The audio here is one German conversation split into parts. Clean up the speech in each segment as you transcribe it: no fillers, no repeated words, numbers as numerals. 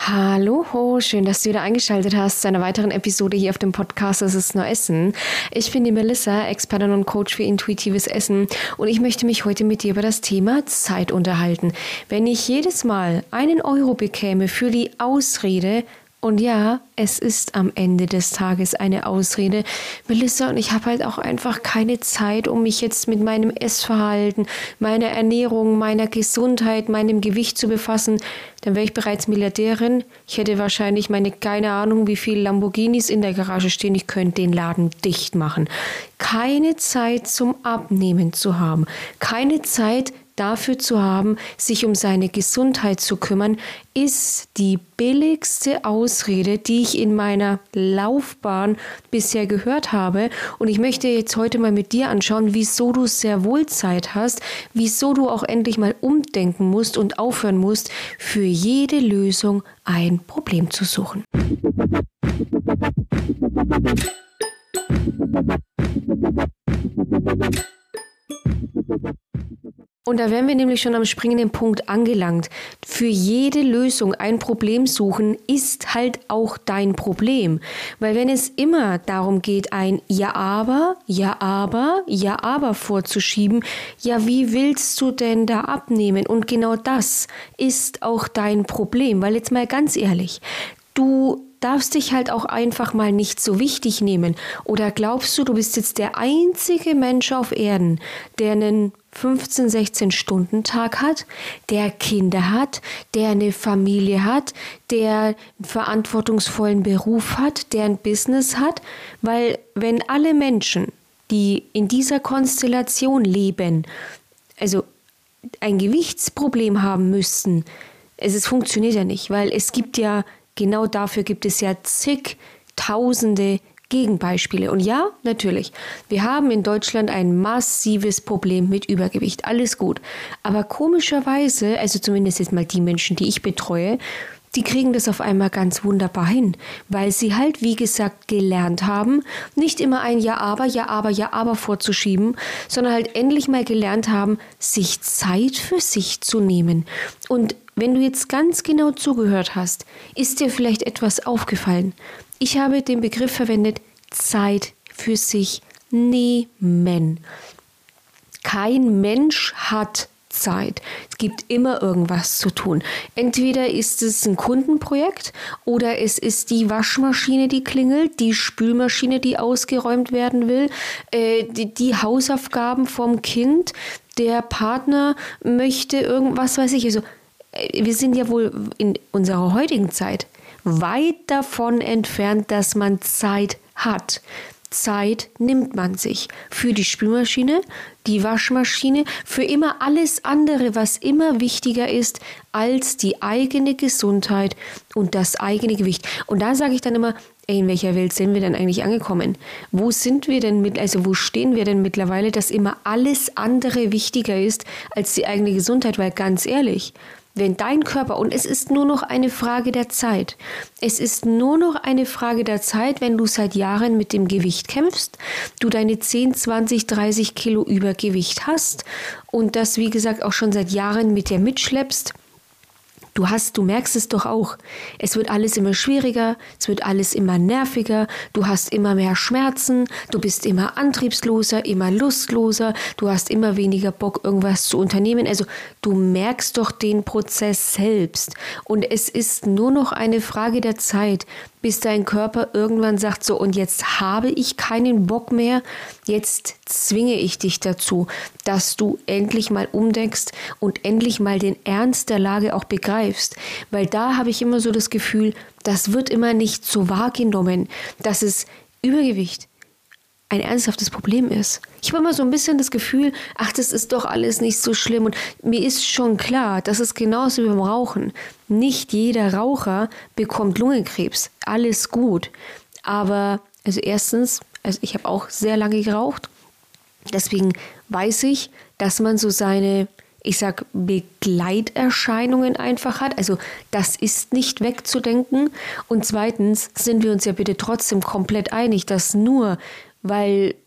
Hallo, schön, dass du wieder eingeschaltet hast zu einer weiteren Episode hier auf dem Podcast Das ist nur Essen. Ich bin die Melissa, Expertin und Coach für intuitives Essen und ich möchte mich heute mit dir über das Thema Zeit unterhalten. Wenn ich jedes Mal 1 € bekäme für die Ausrede, und ja, es ist am Ende des Tages eine Ausrede, Melissa, und ich habe halt auch einfach keine Zeit, um mich jetzt mit meinem Essverhalten, meiner Ernährung, meiner Gesundheit, meinem Gewicht zu befassen, dann wäre ich bereits Milliardärin. Ich hätte wahrscheinlich keine Ahnung, wie viele Lamborghinis in der Garage stehen. Ich könnte den Laden dicht machen. Keine Zeit zum Abnehmen zu haben. Keine Zeit dafür zu haben, sich um seine Gesundheit zu kümmern, ist die billigste Ausrede, die ich in meiner Laufbahn bisher gehört habe. Und ich möchte jetzt heute mal mit dir anschauen, wieso du sehr wohl Zeit hast, wieso du auch endlich mal umdenken musst und aufhören musst, für jede Lösung ein Problem zu suchen. Und da wären wir nämlich schon am springenden Punkt angelangt. Für jede Lösung ein Problem suchen ist halt auch dein Problem. Weil wenn es immer darum geht, ein Ja aber vorzuschieben, ja wie willst du denn da abnehmen? Und genau das ist auch dein Problem. Weil jetzt mal ganz ehrlich, du darfst dich halt auch einfach mal nicht so wichtig nehmen. Oder glaubst du, du bist jetzt der einzige Mensch auf Erden, der einen 15-16-Stunden-Tag hat, der Kinder hat, der eine Familie hat, der einen verantwortungsvollen Beruf hat, der ein Business hat? Weil wenn alle Menschen, die in dieser Konstellation leben, also ein Gewichtsproblem haben müssten, es funktioniert ja nicht, weil es gibt ja genau dafür gibt es ja zigtausende Gegenbeispiele. Und ja, natürlich, wir haben in Deutschland ein massives Problem mit Übergewicht. Alles gut. Aber komischerweise, also zumindest jetzt mal die Menschen, die ich betreue, die kriegen das auf einmal ganz wunderbar hin, weil sie halt, wie gesagt, gelernt haben, nicht immer ein Ja aber vorzuschieben, sondern halt endlich mal gelernt haben, sich Zeit für sich zu nehmen. Und wenn du jetzt ganz genau zugehört hast, ist dir vielleicht etwas aufgefallen. Ich habe den Begriff verwendet, Zeit für sich nehmen. Kein Mensch hat Zeit. Es gibt immer irgendwas zu tun. Entweder ist es ein Kundenprojekt oder es ist die Waschmaschine, die klingelt, die Spülmaschine, die ausgeräumt werden will, die Hausaufgaben vom Kind, der Partner möchte irgendwas, weiß ich. Also wir sind ja wohl in unserer heutigen Zeit weit davon entfernt, dass man Zeit hat. Zeit nimmt man sich für die Spülmaschine, die Waschmaschine, für immer alles andere, was immer wichtiger ist als die eigene Gesundheit und das eigene Gewicht. Und da sage ich dann immer, in welcher Welt sind wir denn eigentlich angekommen? Wo sind wir denn wo stehen wir denn mittlerweile, dass immer alles andere wichtiger ist als die eigene Gesundheit? Weil ganz ehrlich, wenn dein Körper, und es ist nur noch eine Frage der Zeit, es ist nur noch eine Frage der Zeit, wenn du seit Jahren mit dem Gewicht kämpfst, du deine 10, 20, 30 Kilo Übergewicht hast und das, wie gesagt, auch schon seit Jahren mit dir mitschleppst. Du merkst es doch auch. Es wird alles immer schwieriger, es wird alles immer nerviger, du hast immer mehr Schmerzen, du bist immer antriebsloser, immer lustloser, du hast immer weniger Bock, irgendwas zu unternehmen. Also du merkst doch den Prozess selbst. Und es ist nur noch eine Frage der Zeit, bis dein Körper irgendwann sagt, so, und jetzt habe ich keinen Bock mehr, jetzt zwinge ich dich dazu, dass du endlich mal umdenkst und endlich mal den Ernst der Lage auch begreifst. Weil da habe ich immer so das Gefühl, das wird immer nicht so wahrgenommen, dass es Übergewicht ein ernsthaftes Problem ist. Ich habe immer so ein bisschen das Gefühl, ach, das ist doch alles nicht so schlimm. Und mir ist schon klar, das ist genauso wie beim Rauchen. Nicht jeder Raucher bekommt Lungenkrebs. Alles gut. Aber, also erstens, ich habe auch sehr lange geraucht. Deswegen weiß ich, dass man so seine, ich sag, Begleiterscheinungen einfach hat. Also das ist nicht wegzudenken. Und zweitens sind wir uns ja bitte trotzdem komplett einig, dass nur weil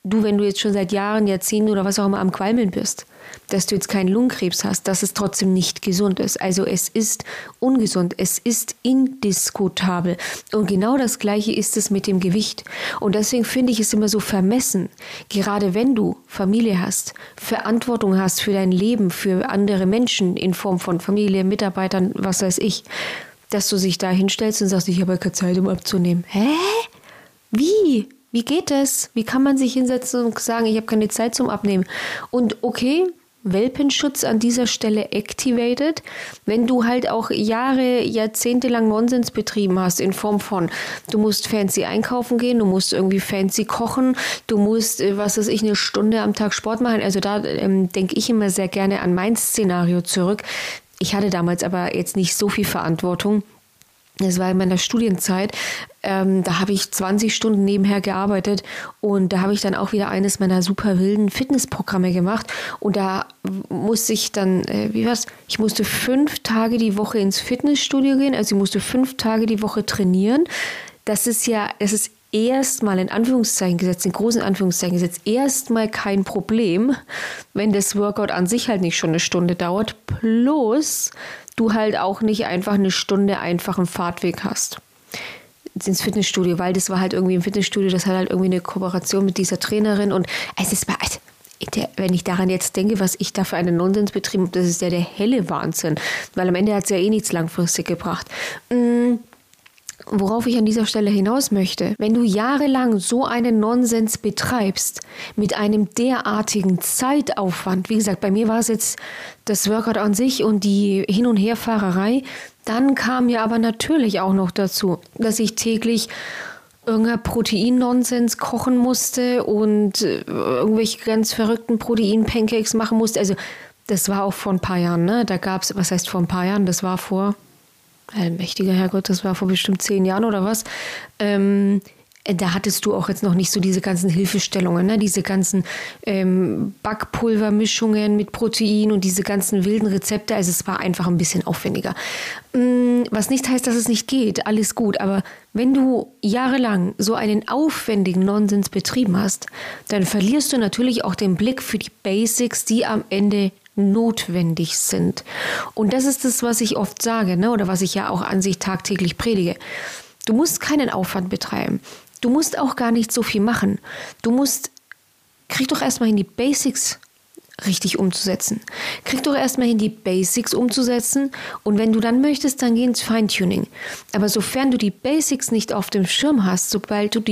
wenn du jetzt schon seit Jahren, Jahrzehnten oder was auch immer am Qualmeln bist, dass du jetzt keinen Lungenkrebs hast, dass es trotzdem nicht gesund ist. Also es ist ungesund, es ist indiskutabel. Und genau das Gleiche ist es mit dem Gewicht. Und deswegen finde ich es immer so vermessen, gerade wenn du Familie hast, Verantwortung hast für dein Leben, für andere Menschen in Form von Familie, Mitarbeitern, was weiß ich, dass du dich da hinstellst und sagst, ich habe keine Zeit, um abzunehmen. Hä? Wie? Wie geht das? Wie kann man sich hinsetzen und sagen, ich habe keine Zeit zum Abnehmen? Und okay, Welpenschutz an dieser Stelle activated, wenn du halt auch Jahre, Jahrzehnte lang Nonsens betrieben hast in Form von, du musst fancy einkaufen gehen, du musst irgendwie fancy kochen, du musst, was weiß ich, eine Stunde am Tag Sport machen. Also da denke ich immer sehr gerne an mein Szenario zurück. Ich hatte damals aber jetzt nicht so viel Verantwortung. Das war in meiner Studienzeit, da habe ich 20 Stunden nebenher gearbeitet und da habe ich dann auch wieder eines meiner super wilden Fitnessprogramme gemacht und da musste ich dann, ich musste 5 Tage die Woche ins Fitnessstudio gehen, also ich musste 5 Tage die Woche trainieren. Das ist erstmal in Anführungszeichen gesetzt, in großen Anführungszeichen gesetzt, erstmal kein Problem, wenn das Workout an sich halt nicht schon eine Stunde dauert, plus du halt auch nicht einfach eine Stunde einfachen Fahrtweg hast ins Fitnessstudio, weil das war halt irgendwie im Fitnessstudio, das hat halt irgendwie eine Kooperation mit dieser Trainerin und wenn ich daran jetzt denke, was ich da für einen Nonsens betrieben habe, das ist ja der helle Wahnsinn, weil am Ende hat es ja eh nichts langfristig gebracht. Worauf ich an dieser Stelle hinaus möchte, wenn du jahrelang so einen Nonsens betreibst, mit einem derartigen Zeitaufwand, wie gesagt, bei mir war es jetzt das Workout an sich und die Hin- und Herfahrerei, dann kam ja aber natürlich auch noch dazu, dass ich täglich irgendein Protein-Nonsens kochen musste und irgendwelche ganz verrückten Protein-Pancakes machen musste. Also das war auch vor ein paar Jahren, ne? Da gab es, was heißt vor ein paar Jahren, das war vor... Allmächtiger Herrgott, das war vor bestimmt 10 Jahren oder was. Da hattest du auch jetzt noch nicht so diese ganzen Hilfestellungen, ne? Diese ganzen Backpulvermischungen mit Protein und diese ganzen wilden Rezepte. Also es war einfach ein bisschen aufwendiger. Was nicht heißt, dass es nicht geht, alles gut. Aber wenn du jahrelang so einen aufwendigen Nonsens betrieben hast, dann verlierst du natürlich auch den Blick für die Basics, die am Ende notwendig sind. Und das ist das, was ich oft sage, ne? Oder was ich ja auch an sich tagtäglich predige. Du musst keinen Aufwand betreiben. Du musst auch gar nicht so viel machen. Krieg doch erstmal hin, die Basics richtig umzusetzen. Krieg doch erstmal hin, die Basics umzusetzen und wenn du dann möchtest, dann geh ins Feintuning. Aber sofern du die Basics nicht auf dem Schirm hast, sofern du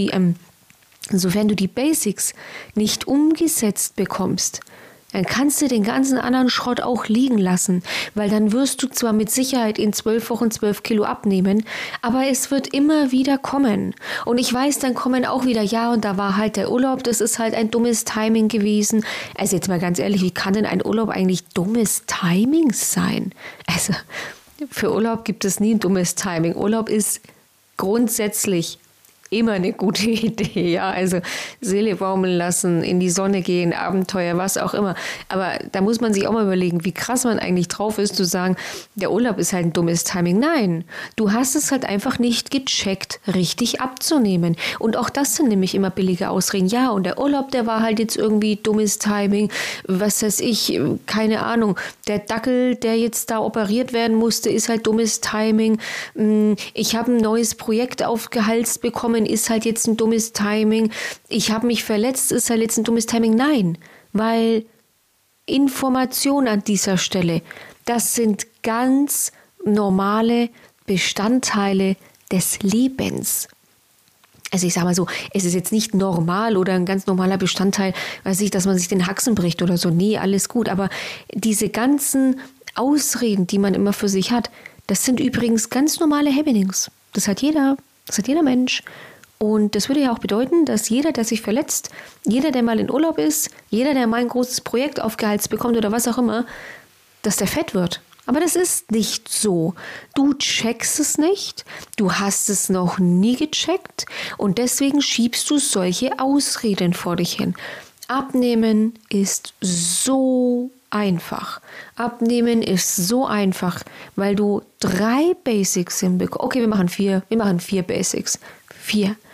die Basics nicht umgesetzt bekommst, dann kannst du den ganzen anderen Schrott auch liegen lassen, weil dann wirst du zwar mit Sicherheit in 12 Wochen 12 Kilo abnehmen, aber es wird immer wieder kommen. Und ich weiß, dann kommen auch wieder, ja, und da war halt der Urlaub, das ist halt ein dummes Timing gewesen. Also jetzt mal ganz ehrlich, wie kann denn ein Urlaub eigentlich dummes Timing sein? Also für Urlaub gibt es nie ein dummes Timing. Urlaub ist grundsätzlich immer eine gute Idee, ja, also Seele baumeln lassen, in die Sonne gehen, Abenteuer, was auch immer. Aber da muss man sich auch mal überlegen, wie krass man eigentlich drauf ist, zu sagen, der Urlaub ist halt ein dummes Timing. Nein, du hast es halt einfach nicht gecheckt, richtig abzunehmen. Und auch das sind nämlich immer billige Ausreden. Ja, und der Urlaub, der war halt jetzt irgendwie dummes Timing, was weiß ich, keine Ahnung. Der Dackel, der jetzt da operiert werden musste, ist halt dummes Timing. Ich habe ein neues Projekt aufgehalst bekommen, ist halt jetzt ein dummes Timing. Ich habe mich verletzt, ist halt jetzt ein dummes Timing. Nein, weil Information an dieser Stelle, das sind ganz normale Bestandteile des Lebens. Also ich sage mal so, es ist jetzt nicht normal oder ein ganz normaler Bestandteil, weiß ich, dass man sich den Haxen bricht oder so. Nee, alles gut. Aber diese ganzen Ausreden, die man immer für sich hat, das sind übrigens ganz normale Happenings. Das hat jeder Mensch. Und das würde ja auch bedeuten, dass jeder, der sich verletzt, jeder, der mal in Urlaub ist, jeder, der mal ein großes Projekt aufgeheizt bekommt oder was auch immer, dass der fett wird. Aber das ist nicht so. Du checkst es nicht, du hast es noch nie gecheckt und deswegen schiebst du solche Ausreden vor dich hin. Abnehmen ist so einfach. Abnehmen ist so einfach, weil du 3 Basics hinbekommst. Okay, wir machen 4 Basics. 4.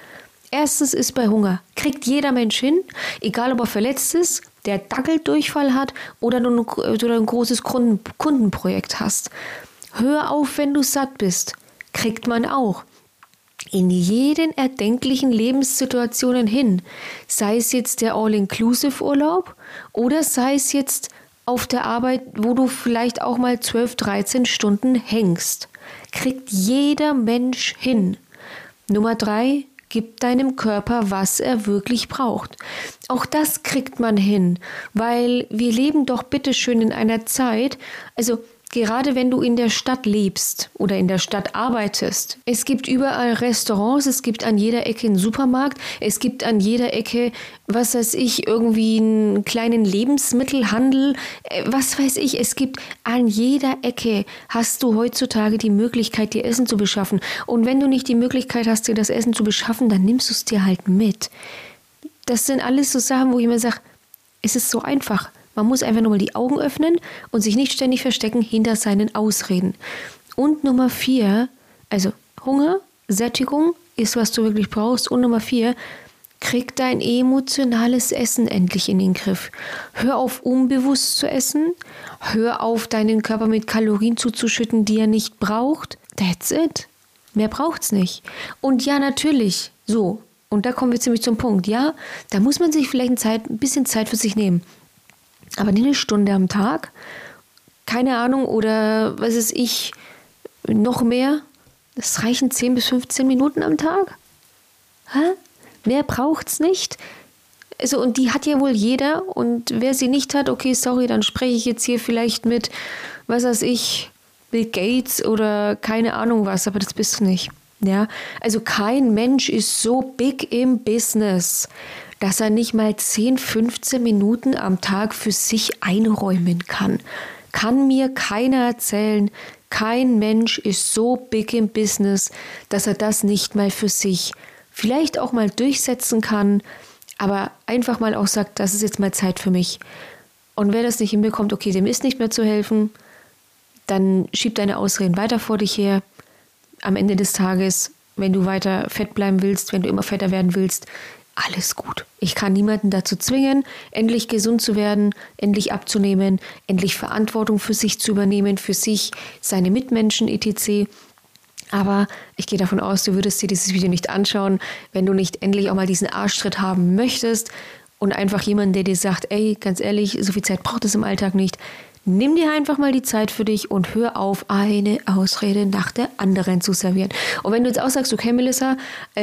Erstens ist bei Hunger, kriegt jeder Mensch hin, egal ob er verletzt ist, der Dackeldurchfall hat oder du ein großes Kundenprojekt hast. Hör auf, wenn du satt bist. Kriegt man auch. In jeden erdenklichen Lebenssituationen hin. Sei es jetzt der All-Inclusive-Urlaub oder sei es jetzt auf der Arbeit, wo du vielleicht auch mal 12, 13 Stunden hängst. Kriegt jeder Mensch hin. Nummer 3, gib deinem Körper, was er wirklich braucht. Auch das kriegt man hin, weil wir leben doch bitteschön in einer Zeit, also gerade wenn du in der Stadt lebst oder in der Stadt arbeitest, es gibt überall Restaurants, es gibt an jeder Ecke einen Supermarkt, es gibt an jeder Ecke, was weiß ich, irgendwie einen kleinen Lebensmittelhandel, was weiß ich, es gibt an jeder Ecke, hast du heutzutage die Möglichkeit, dir Essen zu beschaffen. Und wenn du nicht die Möglichkeit hast, dir das Essen zu beschaffen, dann nimmst du es dir halt mit. Das sind alles so Sachen, wo ich mir sage, es ist so einfach. Man muss einfach nur mal die Augen öffnen und sich nicht ständig verstecken hinter seinen Ausreden. Und Nummer 4, also Hunger, Sättigung ist, was du wirklich brauchst. Und Nummer 4, krieg dein emotionales Essen endlich in den Griff. Hör auf, unbewusst zu essen. Hör auf, deinen Körper mit Kalorien zuzuschütten, die er nicht braucht. That's it. Mehr braucht's nicht. Und ja, natürlich, so. Und da kommen wir ziemlich zum Punkt. Ja, da muss man sich vielleicht ein bisschen Zeit für sich nehmen. Aber nicht eine Stunde am Tag, keine Ahnung, oder was weiß ich, noch mehr. Das reichen 10 bis 15 Minuten am Tag. Hä? Mehr braucht's nicht. Also, und die hat ja wohl jeder. Und wer sie nicht hat, okay, sorry, dann spreche ich jetzt hier vielleicht mit, was weiß ich, Bill Gates oder keine Ahnung was, aber das bist du nicht. Ja? Also kein Mensch ist so big im Business, dass er nicht mal 10, 15 Minuten am Tag für sich einräumen kann. Kann mir keiner erzählen, kein Mensch ist so big im Business, dass er das nicht mal für sich vielleicht auch mal durchsetzen kann, aber einfach mal auch sagt, das ist jetzt mal Zeit für mich. Und wer das nicht hinbekommt, okay, dem ist nicht mehr zu helfen, dann schieb deine Ausreden weiter vor dich her. Am Ende des Tages, wenn du weiter fett bleiben willst, wenn du immer fetter werden willst, alles gut. Ich kann niemanden dazu zwingen, endlich gesund zu werden, endlich abzunehmen, endlich Verantwortung für sich zu übernehmen, für sich, seine Mitmenschen etc. Aber ich gehe davon aus, du würdest dir dieses Video nicht anschauen, wenn du nicht endlich auch mal diesen Arschtritt haben möchtest und einfach jemanden, der dir sagt, ey, ganz ehrlich, so viel Zeit braucht es im Alltag nicht. Nimm dir einfach mal die Zeit für dich und hör auf, eine Ausrede nach der anderen zu servieren. Und wenn du jetzt auch sagst, okay, Melissa,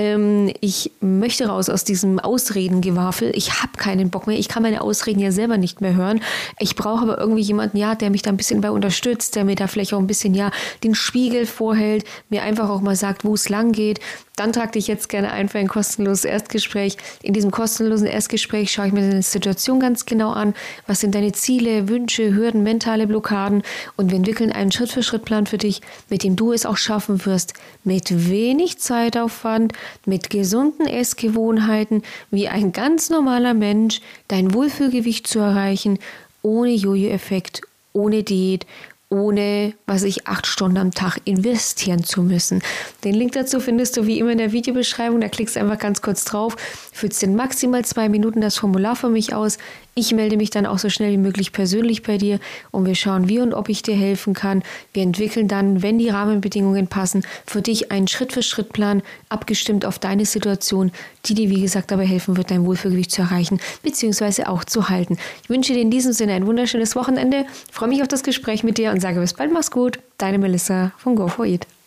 ich möchte raus aus diesem Ausredengewafel, ich habe keinen Bock mehr, ich kann meine Ausreden ja selber nicht mehr hören. Ich brauche aber irgendwie jemanden, ja, der mich da ein bisschen bei unterstützt, der mir da vielleicht auch ein bisschen, ja, den Spiegel vorhält, mir einfach auch mal sagt, wo es lang geht. Dann trag dich jetzt gerne ein für ein kostenloses Erstgespräch. In diesem kostenlosen Erstgespräch schaue ich mir deine Situation ganz genau an. Was sind deine Ziele, Wünsche, Hürden, mentale Blockaden? Und wir entwickeln einen Schritt-für-Schritt-Plan für dich, mit dem du es auch schaffen wirst, mit wenig Zeitaufwand, mit gesunden Essgewohnheiten, wie ein ganz normaler Mensch, dein Wohlfühlgewicht zu erreichen, ohne Jojo-Effekt, ohne Diät, ohne, 8 Stunden am Tag investieren zu müssen. Den Link dazu findest du wie immer in der Videobeschreibung. Da klickst du einfach ganz kurz drauf, füllst in maximal 2 Minuten das Formular für mich aus. Ich melde mich dann auch so schnell wie möglich persönlich bei dir und wir schauen, wie und ob ich dir helfen kann. Wir entwickeln dann, wenn die Rahmenbedingungen passen, für dich einen Schritt-für-Schritt-Plan, abgestimmt auf deine Situation, die dir, wie gesagt, dabei helfen wird, dein Wohlfühlgewicht zu erreichen bzw. auch zu halten. Ich wünsche dir in diesem Sinne ein wunderschönes Wochenende, freue mich auf das Gespräch mit dir und sage bis bald, mach's gut. Deine Melissa von Go4Eat.